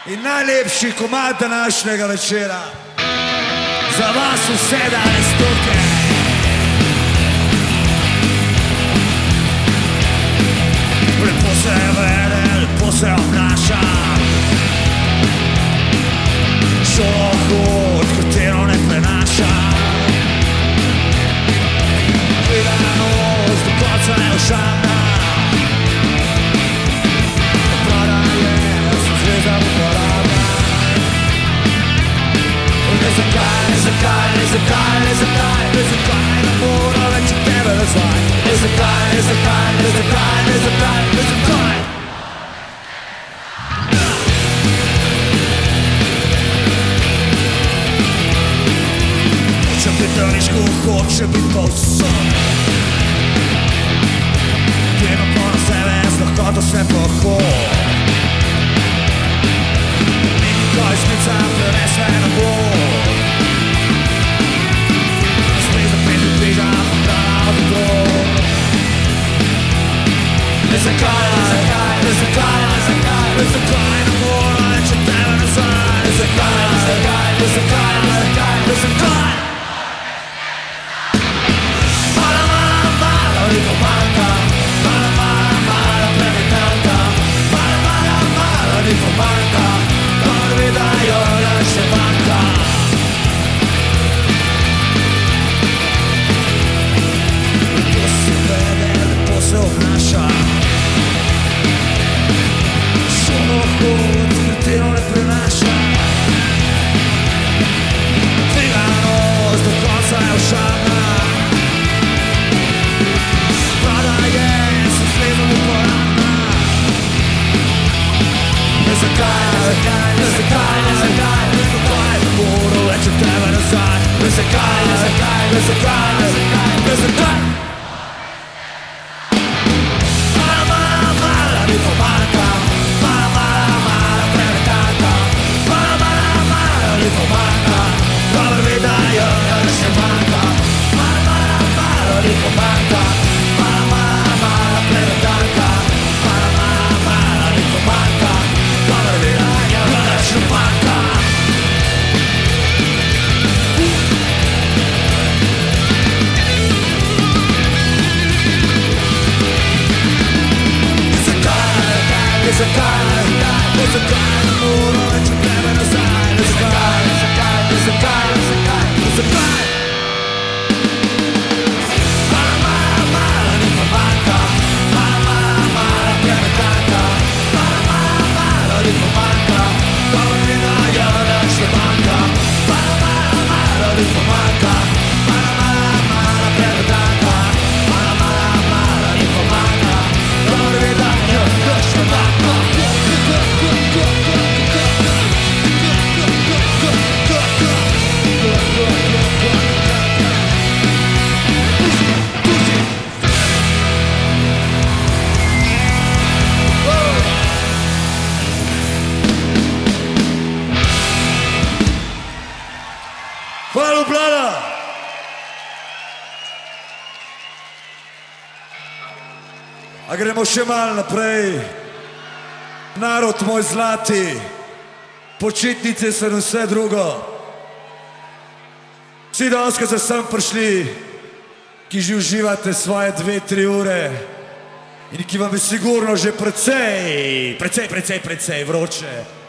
In najlepši komad današnjega večera za vas vse danes tukaj. Lepo se vede, lepo se obnaša, šohod, katero ne prenaša. Gledanost do konca ne ošamna, oprada je, so zvezda uporabna. Zakaj ne mora več od tebe razvaj? Zakaj? Hočem biti daniško, hočem biti povsod. Gremo po na sebe, z lahkoto se pohod. Nikoli smica prenesve na bod. Zakaj ne mora več od tebe nazaj? Zakaj? Malo mi pomanjka, malo premetanka. Malo mi pomanjka, prvi dajo nam še manjka. Lepo se vede, lepo se obnaša, šohod, katero ne prenaša. Tveganost do konca je ošamna, prada je, so zvezda uporabna. Zakaj ne mora več od tebe nazaj? Zakaj? Malo mi pomanjka, malo premetanka. Malo mi pomanjka, prvi dajo nam še manjka. Malo mi pomanjka, malo premetanka. Malo mi pomanjka, prvi dajo nam še manjka. Zakaj ne mora več od tebe nazaj? Zakaj? Malo mi pomanjka, malo premetanka. Malo mi pomanjka, prvi dajo nam še manjka. Malo mi pomanjka, malo premetanka. Malo mi pomanjka, prvi dajo nam še manjka. Hvala, Ljubljana! A gremo še malo naprej. Narod moj zlati, počitnice so in vse drugo. Vsi danes, ki ste sem prišli, ki že uživate svoje 2-3 ure in ki vam je sigurno že precej vroče.